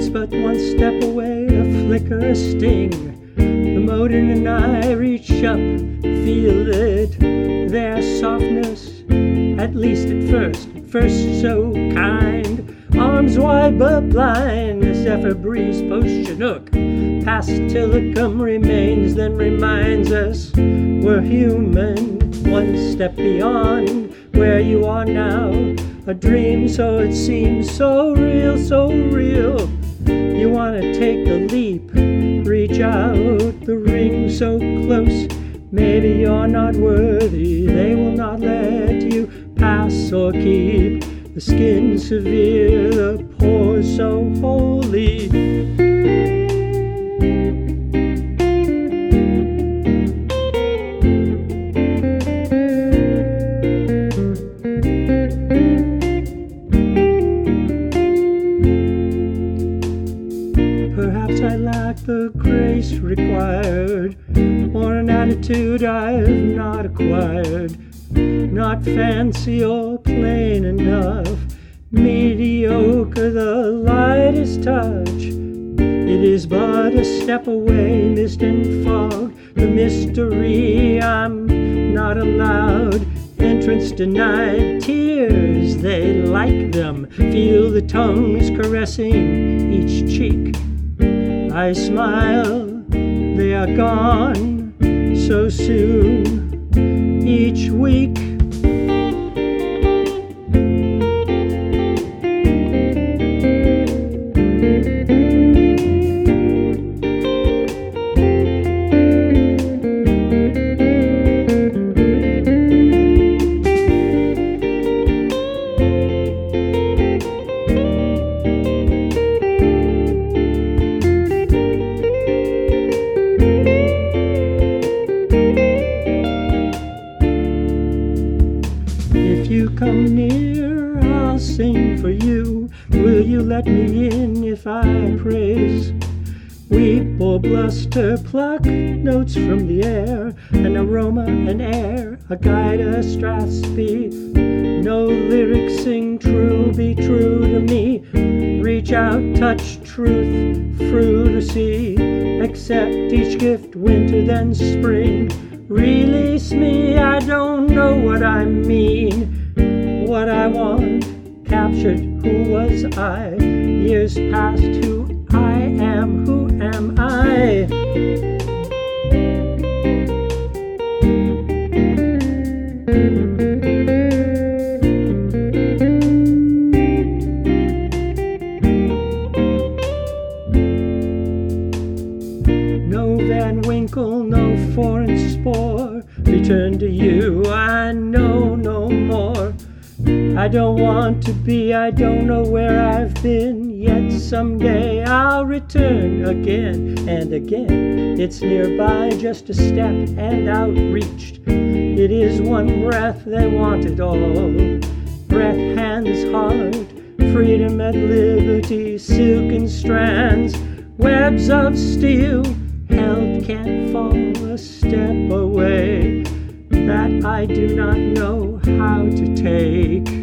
breeze but one step away, a flicker, a sting. The Modin and I reach up, feel it, their softness, at least at first so kind. Arms wide but blind, a zephyr breeze post Chinook. Past Tillicum remains, then reminds us we're human. One step beyond where you are now, a dream so it seems so real, so real. You want to take the leap, reach out, the ring so close. Maybe you're not worthy, they will not let you pass or keep. The skin severe, the pores so holy. Perhaps I lack the grace required, or an attitude I've not acquired. Not fancy or plain enough, mediocre the lightest touch. It is but a step away, mist and fog, the mystery I'm not allowed. Entrance denied, tears, they like them. Feel the tongues caressing each cheek. I smile, they are gone so soon each week. If you come near, I'll sing for you. Will you let me in if I praise? Weep or bluster, pluck notes from the air, an aroma, an air, a guide, a Strathspey. No lyrics sing true, be true to me. Reach out, touch truth, fruit or seed. Accept each gift, winter then spring. Release me, I don't know what I mean. What I want, captured, who was I? Years past, who I am, who am I? No Van Winkle, no foreign spore. Return to you, I know no more. I don't want to be, I don't know where I've been. Yet someday I'll return again and again. It's nearby, just a step and outreached. It is one breath, they want it all. Breath, hands, heart, freedom at liberty, silken strands, webs of steel, held can't fall a step away. That I do not know how to take.